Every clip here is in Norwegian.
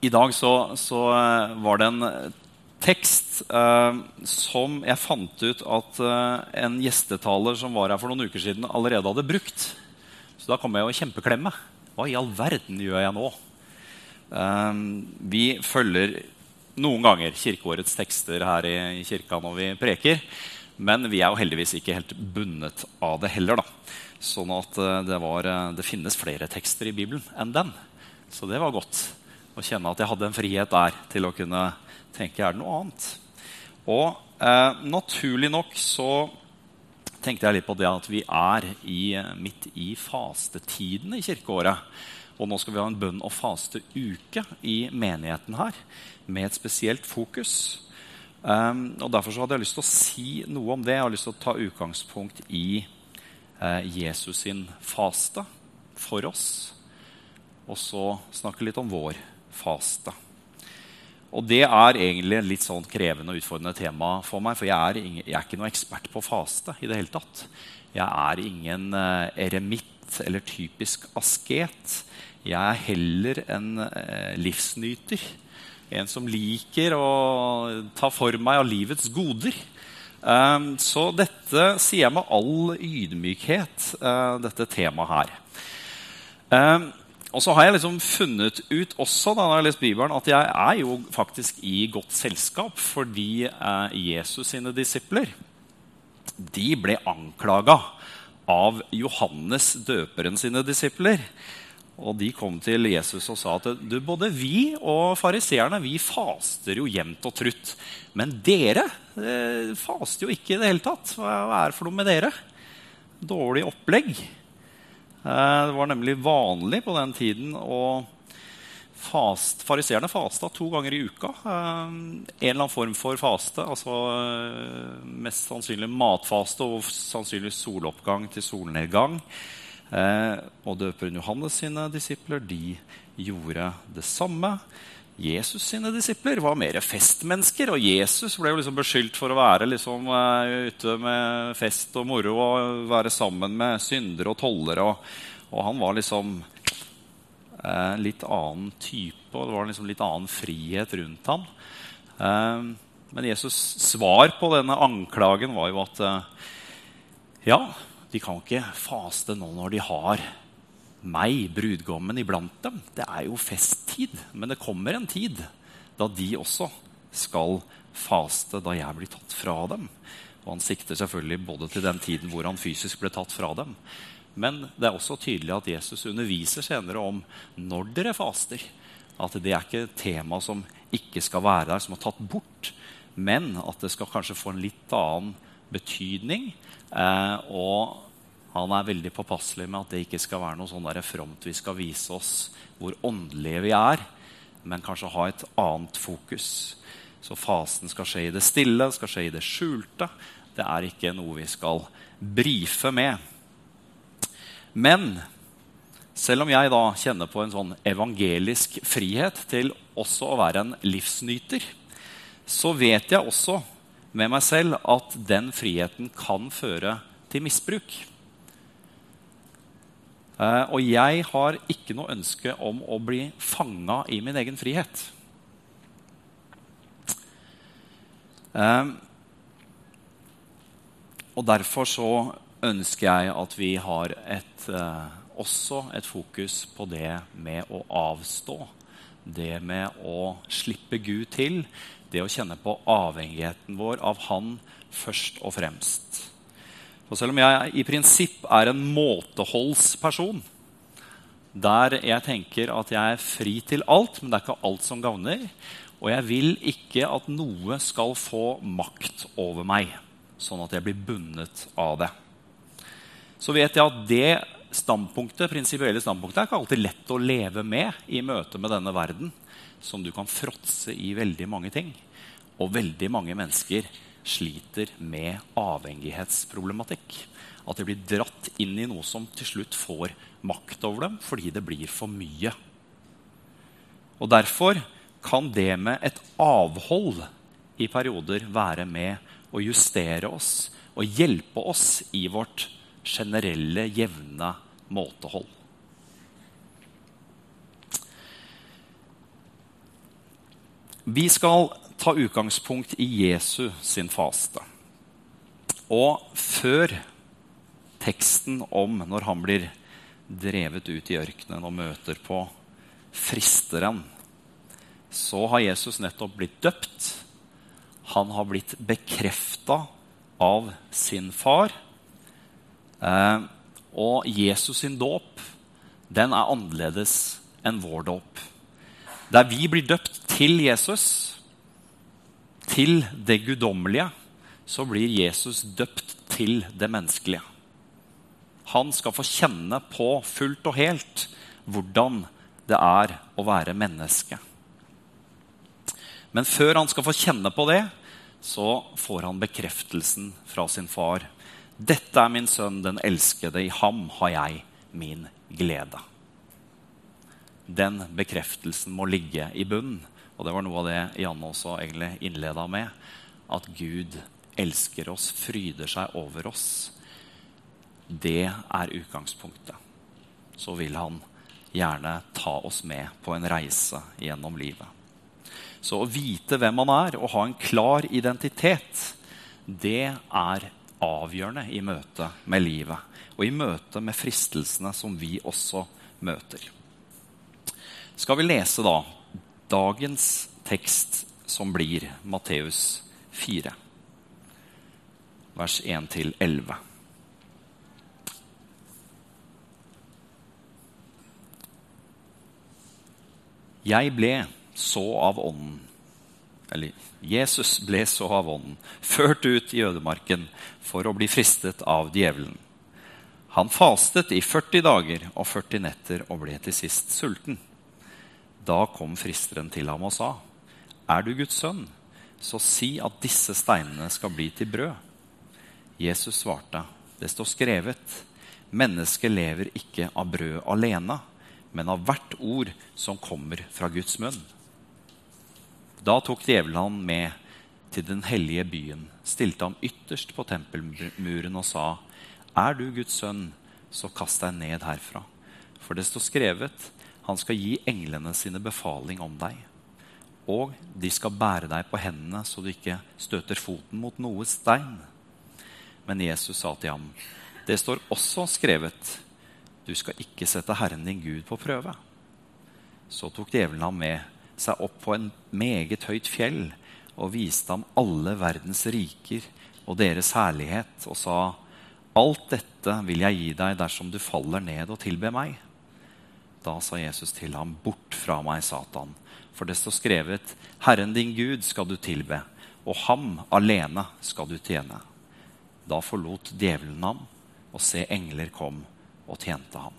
I dag så var det en tekst som jeg fant ut at en gjestetaler som var her for noen uker siden allerede hadde brukt. Så da kom jeg jo kjempeklemme. Hva I all verden gjør jeg nå? Vi følger noen ganger kirkeårets tekster her I kirka når vi preker, men vi jo heldigvis ikke helt bundet av det heller. Da. Sånn at det finnes flere tekster I Bibelen enn den. Så det var godt å kjenne at jeg hadde en frihet der til å kunne tenke, det noe annet? Og naturlig nok så tenkte jeg litt på det at vi midt I fastetiden I kirkeåret. Og nå skal vi ha en bønn- og fasteuke I menigheten her, med et spesielt fokus. Og derfor så hadde jeg lyst til å si noe om det. Jeg har lyst til å ta utgangspunkt I Jesus sin faste for oss. Og så snakke litt om vår faste. Og det egentlig litt sånn krevende og utfordrende tema for meg, for jeg ikke noe ekspert på faste I det hele tatt. Jeg ingen eremitt eller typisk asket. Jeg heller en livsnyter. En som liker å ta for meg av livets goder. Så dette sier jeg med all ydmykhet, dette temaet her. Og så har jeg liksom funnet ut også da jeg har lest Bibelen at jeg jo faktisk I godt selskap fordi Jesus sine disipler de ble anklaget av Johannes døperen sine disipler. Og de kom til Jesus og sa at både vi og fariseerne vi faster jo jevnt og trutt. Men dere faster jo ikke I det hele tatt. Hva det for noe med dere? Dårlig opplegg. Det var nemlig vanlig på den tiden å fariseerne fastet 2 ganger I uka. En eller annen form for faste, altså mest sannsynlig matfaste og sannsynlig soloppgang til solnedgang. Og døperen Johannes sine disipler, de gjorde det samme. Jesus sine disipler var mer festmennesker, og Jesus ble jo liksom beskyldt for å være liksom, ute med fest og moro og være sammen med syndere og tollere, og han var liksom litt annen type, og det var liksom litt annen frihet rundt ham. Men Jesus svar på denne anklagen var jo at ja, de kan ikke faste nå når de har meg, brudgommen iblant dem. Det jo festtid, men det kommer en tid da de også skal faste, da jeg blir tatt fra dem. Og han sikter selvfølgelig både til den tiden hvor han fysisk ble tatt fra dem. Men det også tydelig at Jesus underviser senere om når dere faster. At det ikke et tema som ikke skal være der, som har tatt bort, men at det skal kanskje få en litt annen betydning, og han veldig påpasselig med at det ikke skal være noe sånn der fromt vi skal vise oss hvor åndelige vi men kanskje ha et annet fokus. Så fasten skal skje I det stille, skal skje I det skjulte. Det ikke noe vi skal brife med. Men selv om jeg da kjenner på en sånn evangelisk frihet til også å være en livsnyter, så vet jeg også med meg selv at den friheten kan føre til misbruk. Og jeg har ikke noe ønske om å bli fanget I min egen frihet. Og derfor så ønsker jeg at vi har også et fokus på det med å avstå. Det med å slippe Gud til. Det å kjenne på avhengigheten vår av han først og fremst. Og selv om jeg I prinsipp en måteholdsperson, der jeg tenker at jeg fri til alt, men det ikke alt som gagner, og jeg vil ikke at noe skal få makt over meg, sånn at jeg blir bundet av det. Så vet jeg at det standpunktet, prinsipielle standpunktet, ikke alltid lett å leve med I møte med denne verden, som du kan fråtse I veldig mange ting, og veldig mange mennesker sliter med avhengighetsproblematikk. At de blir dratt inn I noe som til slutt får makt over dem, fordi det blir for mye. Og derfor kan det med et avhold I perioder være med å justere oss og hjelpe oss I vårt generelle, jevne måtehold. Vi skal ta utgangspunkt i Jesu sin faste. Og før teksten om når han blir drevet ut i ørkenen og møter på fristeren, så har Jesus nettopp blitt døpt. Han har blitt bekreftet av sin far. Og Jesus sin dåp, den er annerledes enn vår dåp. Der vi blir døpt til Jesus, til det guddommelige, så blir Jesus døpt til det menneskelige. Han skal få kjenne på fullt og helt hvordan det er å være menneske. Men før han skal få kjenne på det, så får han bekreftelsen fra sin far. Dette er min sønn, den elskede, i ham har jeg min glede. Den bekreftelsen må ligge i bunnen. Og det var noe av det Janne også egentlig innledet med. At Gud elsker oss, fryder seg over oss. Det er utgangspunktet. Så vil han gjerne ta oss med på en reise gjennom livet. Så å vite hvem man er og ha en klar identitet, det er avgjørende i møte med livet. Og i møte med fristelsene som vi også møter. Skal vi lese da dagens tekst som blir Matteus 4, vers 1-11. Jeg ble så av ånden, eller Jesus ble så av ånden, ført ut i ødemarken for å bli fristet av djevelen. Han fastet i 40 dager og 40 netter og ble til sist sulten. Da kom fristeren til ham og sa, er du Guds sønn, så si at disse steinene skal bli til brød. Jesus svarte, det står skrevet, mennesket lever ikke av brød alene, men av hvert ord som kommer fra Guds munn. Da tok djevelen han med til den hellige byen, stilte ham ytterst på tempelmuren og sa, er du Guds sønn, så kast deg ned herfra. For det står skrevet, han skal gi englene sine befaling om deg. Og de skal bære deg på hendene, så du ikke støter foten mot noe stein. Men Jesus sa til ham, det står også skrevet, du skal ikke sette Herren din Gud på prøve. Så tok djevelen ham med seg opp på en meget høyt fjell og viste ham alle verdens riker og deres herlighet og sa, alt dette vil jeg gi deg dersom du faller ned og tilber meg. Da sa Jesus til ham, bort fra meg, Satan, for det står skrevet, Herren din Gud skal du tilbe, og ham alene skal du tjene. Da forlot djevelen ham, og se engler kom og tjente ham.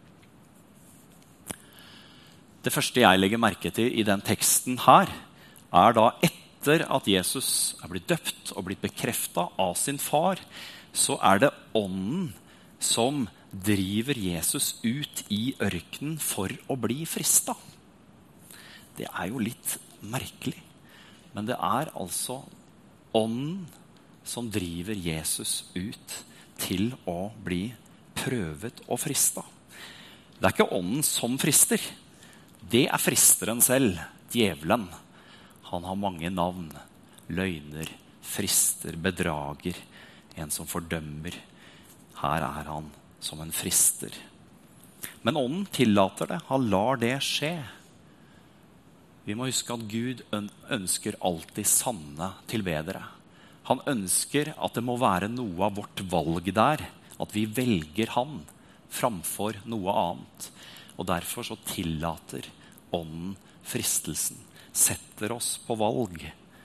Det første jeg legger merke til i den teksten her, er da etter at Jesus er blitt døpt og blitt bekreftet av sin far, så er det ånden som driver Jesus ut i ørkenen for å bli fristet. Det er jo litt merkelig, men det er altså ånden som driver Jesus ut til å bli prøvet og fristet. Det er ikke ånden som frister. Det er fristeren selv, djevelen. Han har mange navn. Løgner, frister, bedrager, en som fordømmer. Her er han som en frister. Men ånden tillater det. Han lar det skje. Vi må huske at Gud ønsker alltid sanne tilbedere. Han ønsker at det må være noe av vårt valg der. At vi velger han framfor noe annet. Og derfor så tillater ånden fristelsen, setter oss på valg.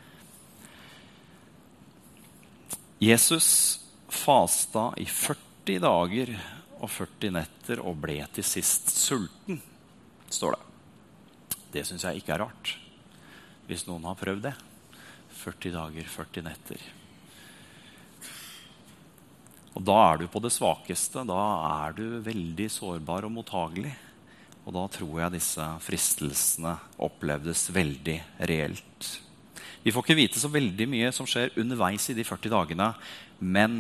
Jesus fasta i 40 dager og 40 netter og ble til sist sulten, står det. Det synes jeg ikke er rart, hvis noen har prøvd det. 40 dager, 40 netter. Og da er du på det svakeste, da er du veldig sårbar og mottagelig. Og da tror jeg disse fristelsene opplevdes veldig reelt. Vi får ikke vite så veldig mye som skjer underveis i de 40 dagene, men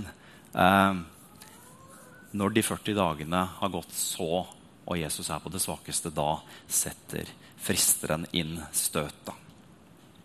når de 40 dagene har gått så, og Jesus er på det svakeste, da setter fristeren inn støtet.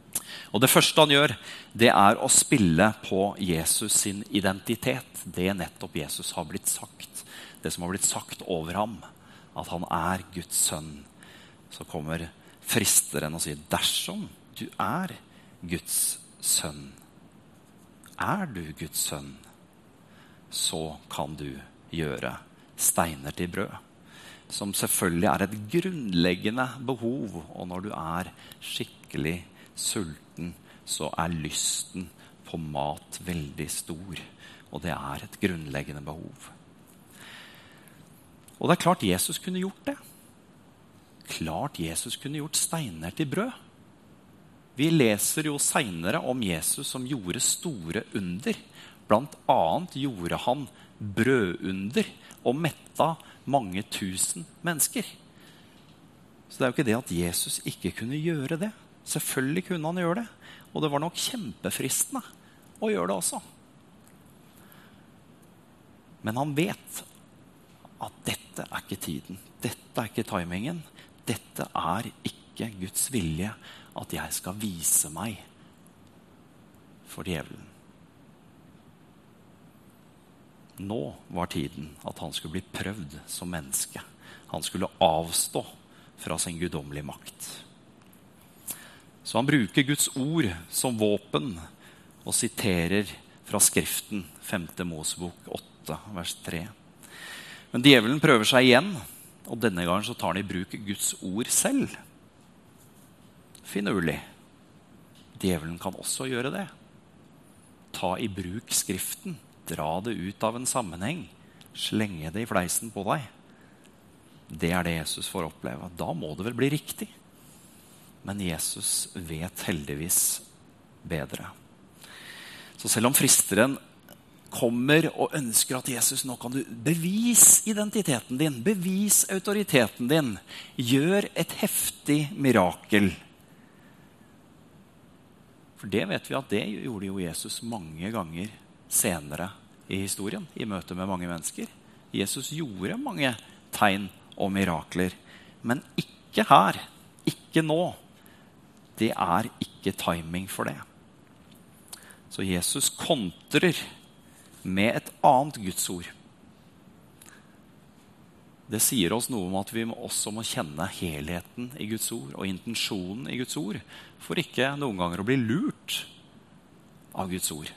Og det første han gjør, det er å spille på Jesus sin identitet. Det nettopp Jesus har blitt sagt. Det som har blitt sagt over ham. At han er Guds sønn. Så kommer fristeren og sier, dersom du er Guds sønn, er du Guds sønn, så kan du gjøre steiner til brød. Som selvfølgelig er et grunnleggende behov. Og når du er skikkelig sulten, så er lysten på mat veldig stor. Og det er et grunnleggende behov. Og det er klart Jesus kunne gjort det. Klart Jesus kunne gjort steiner til brød. Vi leser jo senere om Jesus som gjorde store under. Blant annet gjorde han brødunder og metta mange tusen mennesker. Så det er jo ikke det at Jesus ikke kunne gjøre det. Selvfølgelig kunne han gjøre det. Og det var nok kjempefristende å gjøre det også. Men han vet at dette er ikke tiden. Dette er ikke timingen. Dette er ikke Guds vilje at jeg skal vise meg for djevelen. Nå var tiden at han skulle bli prøvd som menneske. Han skulle avstå fra sin guddommelige makt. Så han bruker Guds ord som våpen og siterer fra skriften 5. Mosebok 8, vers 3. Men djevelen prøver seg igjen, og denne gangen så tar han i bruk Guds ord selv. Finurlig. Djevelen kan også gjøre det. Ta i bruk skriften. Dra det ut av en sammenheng. Slenge det i fleisen på deg. Det er det Jesus får oppleve. Da må det vel bli riktig. Men Jesus vet heldigvis bedre. Så selv om fristeren kommer og ønsker at Jesus, nå kan du bevise identiteten din, bevise autoriteten din, gjør et heftig mirakel. For det vet vi at det gjorde jo Jesus mange ganger senere i historien, i møte med mange mennesker. Jesus gjorde mange tegn og mirakler, men ikke her, ikke nå. Det er ikke timing for det. Så Jesus kontrer med et annet Guds ord. Det sier oss noe om at vi også må kjenne helheten i Guds ord og intensjonen i Guds ord, for ikke noen ganger å bli lurt av Guds ord.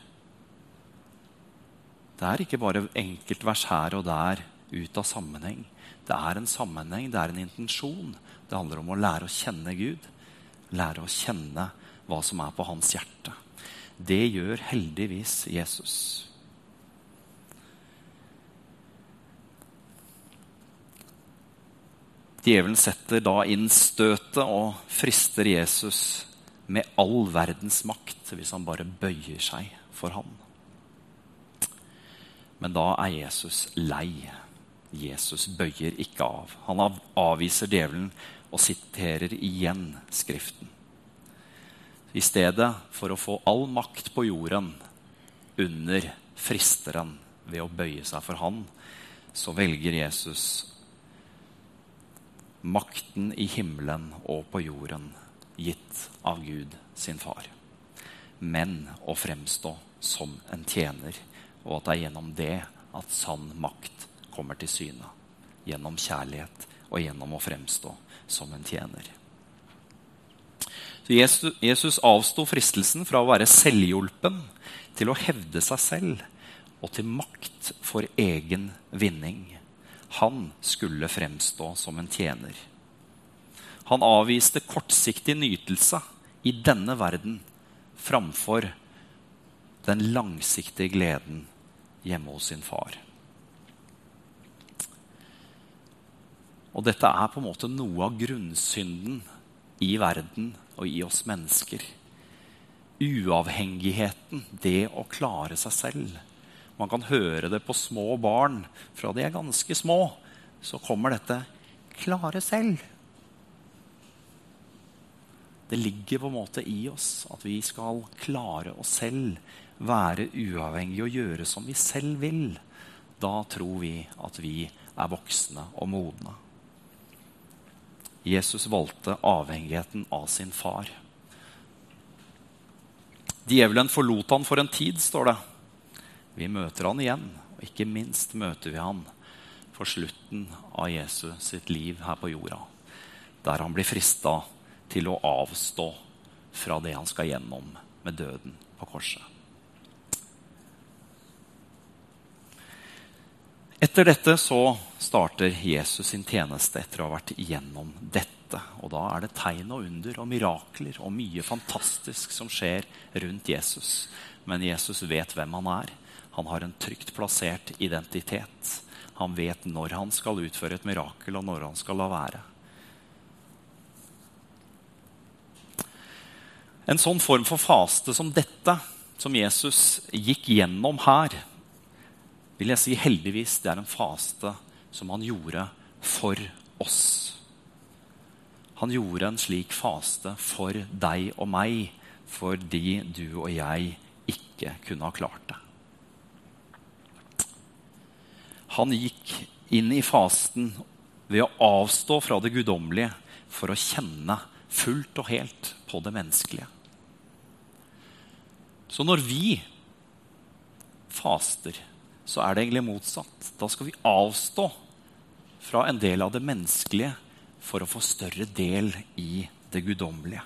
Det er ikke bare enkeltvers her og der ut av sammenheng. Det er en sammenheng, det er en intensjon. Det handler om å lære å kjenne Gud, lære å kjenne hva som er på hans hjerte. Det gjør heldigvis Jesus. Djevelen setter da inn støtet og frister Jesus med all verdens makt hvis han bare bøyer seg for ham. Men da er Jesus lei. Jesus bøyer ikke av. Han avviser djevelen og siterer igjen skriften. I stedet for å få all makt på jorden under fristeren ved å bøye seg for han, så velger Jesus makten i himmelen og på jorden, gitt av Gud sin far. Men å fremstå som en tjener, og at det er gjennom det at sann makt kommer til syne. Gjennom kjærlighet og gjennom å fremstå som en tjener. Så Jesus avstod fristelsen fra å være selvhjulpen til å hevde seg selv og til makt for egen vinning. Han skulle fremstå som en tjener. Han avviste kortsiktig nytelse i denne verden framfor den langsiktige gleden hjemme hos sin far. Og dette er på en måte noe av grunnsynden i verden og i oss mennesker. Uavhengigheten, det å klare seg selv. Man kan høre det på små barn. Fra de er ganske små, så kommer dette klare selv. Det ligger på en måte i oss at vi skal klare oss selv, være uavhengige og gjøre som vi selv vil. Da tror vi at vi er voksne og modne. Jesus valgte avhengigheten av sin far. Djevelen forlot han for en tid, står det. Vi møter han igjen, og ikke minst møter vi han for slutten av Jesus sitt liv her på jorda, der han blir fristet til å avstå fra det han skal gjennom med døden på korset. Etter dette så starter Jesus sin tjeneste etter å ha vært igjennom dette. Og da er det tegn og under og mirakler og mye fantastisk som skjer rundt Jesus. Men Jesus vet hvem han er. Han har en trygt plassert identitet. Han vet når han skal utføre et mirakel og når han skal la være. En sånn form for faste som dette, som Jesus gikk gjennom her, vil jeg si heldigvis det er en faste som han gjorde for oss. Han gjorde en slik faste for deg og meg, fordi du og jeg ikke kunne ha klart det. Han gikk inn i fasten ved å avstå fra det guddommelige for å kjenne fullt og helt på det menneskelige. Så når vi faster, så er det egentlig motsatt. Da skal vi avstå fra en del av det menneskelige for å få større del i det guddommelige.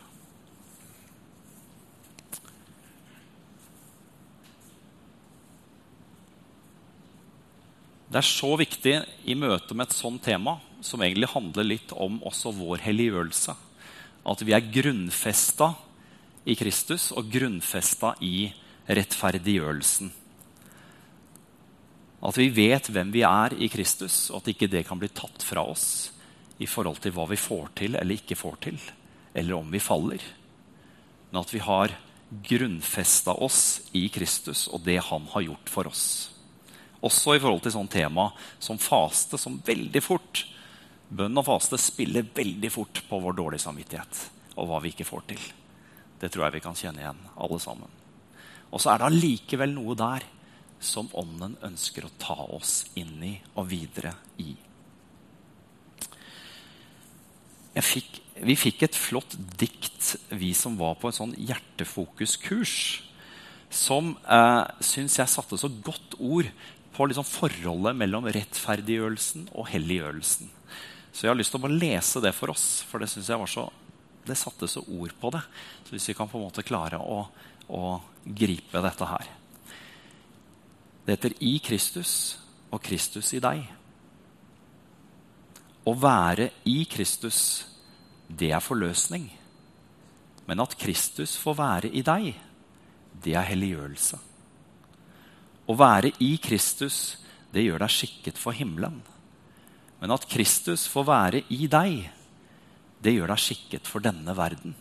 Det er så viktig i møte med et sånt tema, som egentlig handler litt om også vår helliggjørelse, at vi er grunnfestet i Kristus og grunnfestet i rettferdiggjørelsen. At vi vet hvem vi er i Kristus, og at ikke det kan bli tatt fra oss i forhold til hva vi får til eller ikke får til, eller om vi faller. Men at vi har grunnfestet oss i Kristus og det han har gjort for oss. Også i forhold til sånn tema som faste, som veldig fort, bønn og faste spiller veldig fort på vår dårlige samvittighet og hva vi ikke får til. Det tror jeg vi kan kjenne igjen, alle sammen. Og så er det allikevel noe der som ånden ønsker å ta oss inn i og videre i. Vi fikk et flott dikt, vi som var på en sånn hjertefokuskurs, som synes jeg satte så godt ord på liksom forholdet mellom rettferdiggjørelsen og helliggjørelsen. Så jeg har lyst til å bare lese det for oss, for det synes jeg det satte så ord på det. Så hvis vi kan på en måte klare å gripe dette her. Det heter «I Kristus og Kristus i deg». Å være i Kristus, det er forløsning. Men at Kristus får være i deg, det er helliggjørelse. Å være i Kristus, det gjør deg skikket for himmelen. Men at Kristus får være i deg, det gjør deg skikket for denne verden.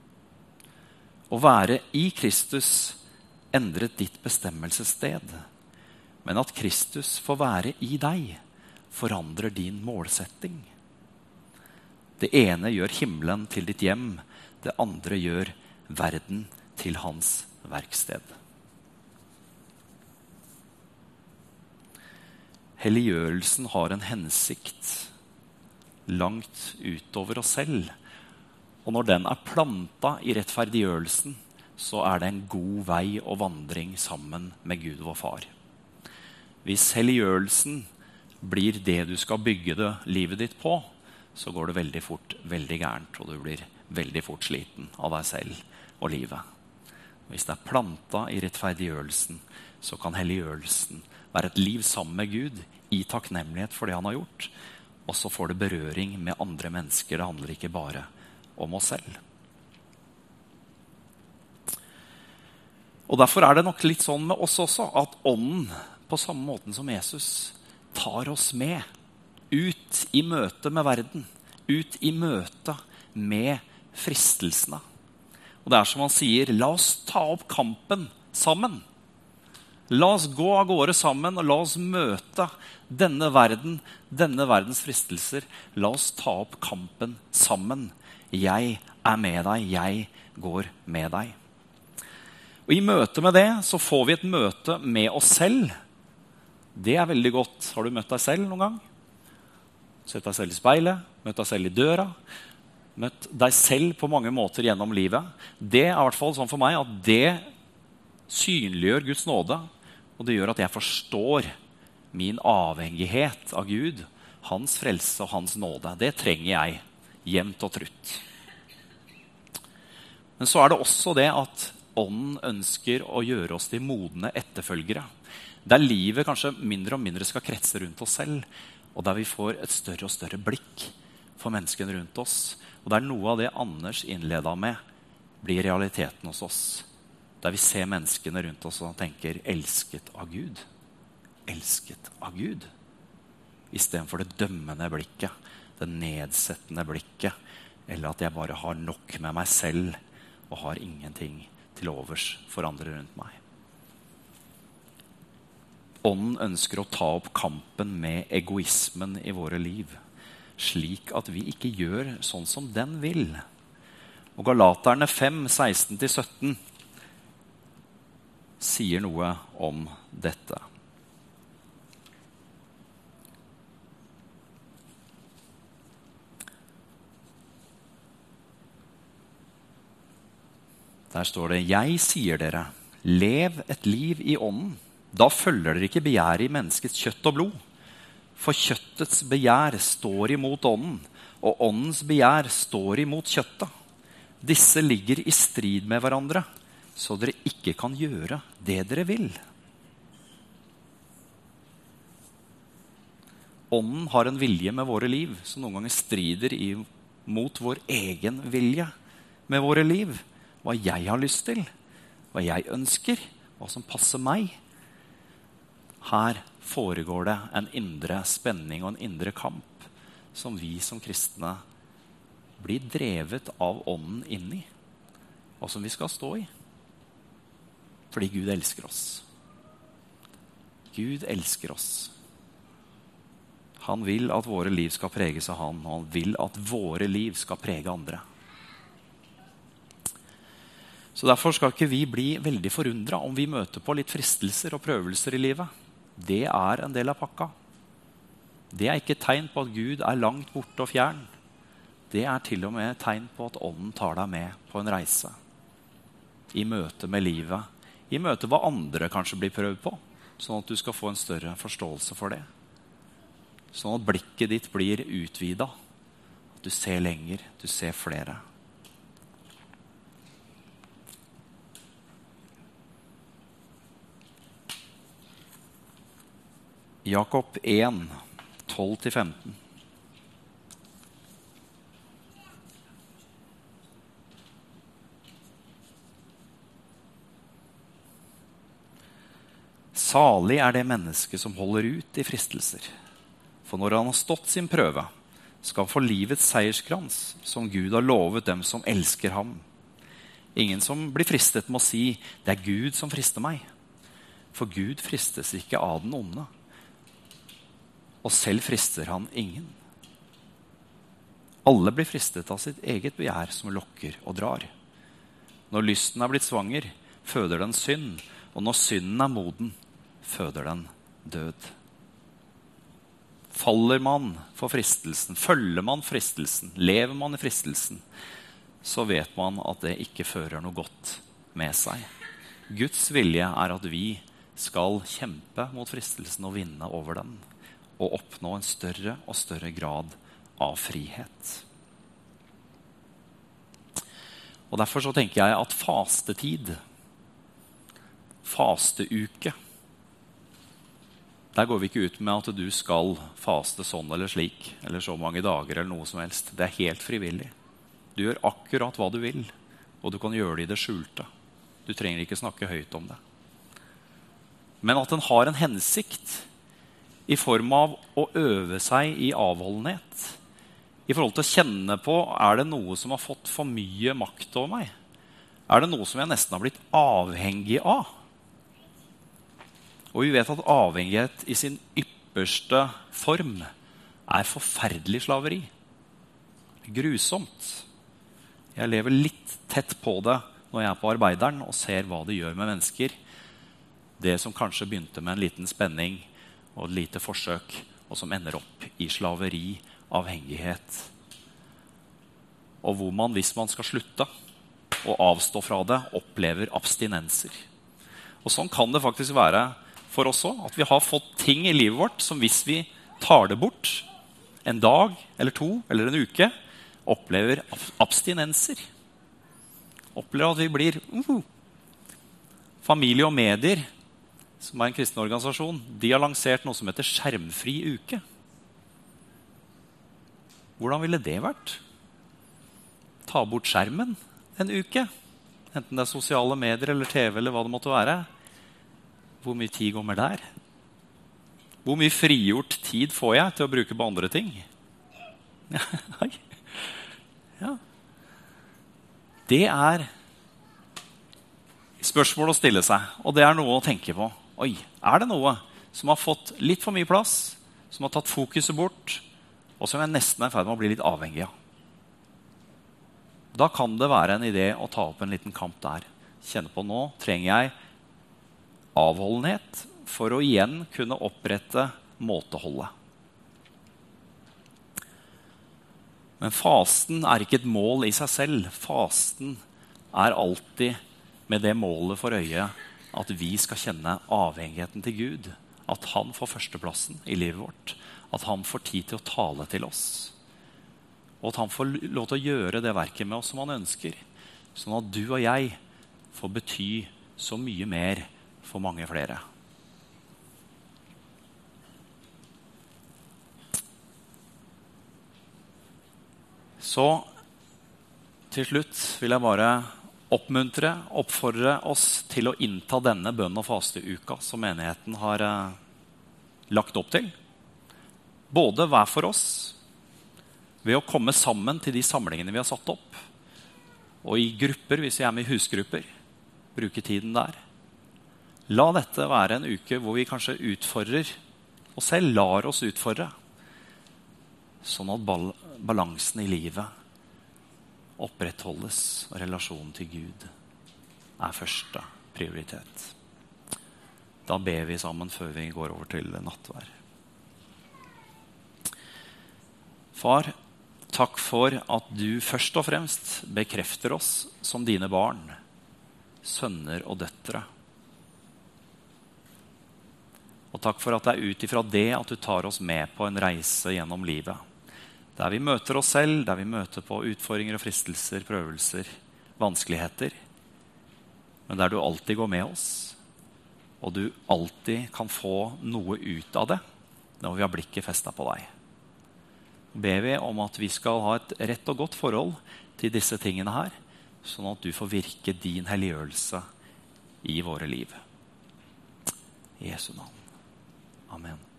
Å være i Kristus endret ditt bestemmelsessted. Men at Kristus får være i deg, forandrer din målsetting. Det ene gjør himmelen til ditt hjem, det andre gjør verden til hans verksted. Helliggjørelsen har en hensikt langt utover oss selv. Og når den er plantet i rettferdiggjørelsen, så er det en god vei og vandring sammen med Gud vår far. Hvis helliggjørelsen blir det du skal bygge livet ditt på, så går det veldig fort, veldig gærent, og du blir veldig fort sliten av deg selv og livet. Hvis det er plantet i rettferdiggjørelsen, så kan helliggjørelsen være et liv sammen med Gud i takknemlighet for det han har gjort, og så får det berøring med andre mennesker. Det handler ikke bare om oss selv. Og derfor er det nok litt sånn med oss også, at ånden, på samme måten som Jesus, tar oss med ut i møte med verden, ut i møte med fristelsene. Og det er som han sier, la oss ta opp kampen sammen. La oss gå av gårde sammen, og la oss møte denne verden, denne verdens fristelser. La oss ta opp kampen sammen. Jeg er med deg, jeg går med deg. Og i møte med det, så får vi et møte med oss selv. Det er veldig godt. Har du møtt deg selv noen gang? Sett deg selv i speilet, møtt deg selv i døra, møtt deg selv på mange måter gjennom livet. Det er i hvert fall sånn for meg at det synliggjør Guds nåde, og det gjør at jeg forstår min avhengighet av Gud, hans frelse og hans nåde. Det trenger jeg jevnt og trutt. Men så er det også det at ånden ønsker å gjøre oss til modne etterfølgere, der livet kanskje mindre og mindre skal kretse rundt oss selv, og der vi får et større og større blikk for menneskene rundt oss, og der noe av det Anders innledet med blir realiteten hos oss, der vi ser menneskene rundt oss og tenker elsket av Gud, i stedet for det dømmende blikket, det nedsettende blikket, eller at jeg bare har nok med meg selv og har ingenting til overs for andre rundt meg. Ånden ønsker å ta opp kampen med egoismen i våre liv, slik at vi ikke gjør sånn som den vil. Og Galaterne 5, 16-17 sier noe om dette. Der står det: «Jeg sier dere, lev et liv i ånden. Da følger dere ikke begjæret i menneskets kjøtt og blod. For kjøttets begjær står imot ånden, og åndens begjær står imot kjøttet. Disse ligger i strid med hverandre, så dere ikke kan gjøre det dere vil.» Ånden har en vilje med våre liv, som noen ganger strider mot vår egen vilje med våre liv. Hva jeg har lyst til, hva jeg ønsker, hva som passer meg. Her foregår det en indre spenning og en indre kamp som vi som kristne blir drevet av ånden inn i, og som vi skal stå i. Fordi Gud elsker oss. Gud elsker oss. Han vil at våre liv skal preges av han, og han vil at våre liv skal prege andre. Så derfor skal ikke vi bli veldig forundret om vi møter på litt fristelser og prøvelser i livet. Det er en del av pakka. Det er ikke et tegn på at Gud er langt borte og fjern. Det er til og med et tegn på at ånden tar deg med på en reise. I møte med livet. I møte hva andre kanskje blir prøvd på. Sånn at du skal få en større forståelse for det. Sånn at blikket ditt blir utvidet. At du ser lenger, du ser flere. Jakob 1, 12-15. Salig er det menneske som holder ut i fristelser. For når han har stått sin prøve, skal han få livets seierskrans, som Gud har lovet dem som elsker ham. Ingen som blir fristet må si, det er Gud som frister meg. For Gud fristes ikke av den onde. Og selv frister han ingen. Alle blir fristet av sitt eget begjær som lokker og drar. Når lysten er blitt svanger, føder den synd, og når synden er moden, føder den død. Faller man for fristelsen, følger man fristelsen, lever man i fristelsen, så vet man at det ikke fører noe godt med seg. Guds vilje er at vi skal kjempe mot fristelsen og vinne over den, og oppnå en større og større grad av frihet. Og derfor så tenker jeg at fastetid, fasteuke, der går vi ikke ut med at du skal faste sånn eller slik, eller så mange dager eller noe som helst. Det er helt frivillig. Du gjør akkurat hva du vil, og du kan gjøre det i det skjulte. Du trenger ikke snakke høyt om det. Men at den har en hensikt i form av å øve seg i avholdenhet. I forhold til å kjenne på, er det noe som har fått for mye makt over meg? Er det noe som jeg nesten har blitt avhengig av? Og vi vet at avhengighet i sin ypperste form er forferdelig slaveri. Grusomt. Jeg lever litt tett på det når jeg er på arbeideren og ser hva det gjør med mennesker. Det som kanskje begynte med en liten spenning og et lite forsøk, og som ender opp i slaveri, avhengighet. Og hvor man, hvis man skal slutte og avstå fra det, opplever abstinenser. Og sånn kan det faktisk være for oss også, at vi har fått ting i livet vårt som hvis vi tar det bort en dag eller to eller en uke, opplever abstinenser. Opplever at vi blir Familie og medier, som er en kristen organisasjon, de har lansert noe som heter skjermfri uke. Hvordan ville det vært? Ta bort skjermen en uke, enten det er sosiale medier eller TV eller hva det måtte være. Hvor mye tid går med der? Hvor mye frigjort tid får jeg til å bruke på andre ting? Ja. Det er spørsmål å stille seg, og det er noe å tenke på. Oi, er det noe som har fått litt for mye plass, som har tatt fokuset bort, og som jeg nesten er i ferd med å bli litt avhengig av? Da kan det være en idé å ta opp en liten kamp der. Kjenne på nå trenger jeg avholdenhet for å igjen kunne opprette måteholdet. Men fasten er ikke et mål i seg selv. Fasten er alltid med det målet for øye at vi skal kjenne avhengigheten til Gud. At han får førsteplassen i livet vårt. At han får tid til å tale til oss. Og at han får lov til å gjøre det verket med oss som han ønsker. Sånn at du og jeg får bety så mye mer for mange flere. Så til slutt vil jeg bare oppfordre oss til å innta denne bønn- og fasteuka som menigheten har lagt opp til. Både hver for oss, ved å komme sammen til de samlingene vi har satt opp. Og i grupper, hvis vi er med i husgrupper, bruke tiden der. La dette være en uke hvor vi kanskje utfordrer oss selv, lar oss utfordre. Sånn at balansen i livet opprettholdes, og relasjonen til Gud er første prioritet. Da ber vi sammen før vi går over til nattvær. Far, takk for at du først og fremst bekrefter oss som dine barn, sønner og døtre. Og takk for at det er ut ifra det at du tar oss med på en reise gjennom livet. Der vi møter oss selv, der vi møter på utfordringer og fristelser, prøvelser, vanskeligheter. Men der du alltid går med oss, og du alltid kan få noe ut av det når vi har blikket festet på deg. Ber vi om at vi skal ha et rett og godt forhold til disse tingene her, sånn at du får virke din helliggjørelse i våre liv. I Jesu navn. Amen.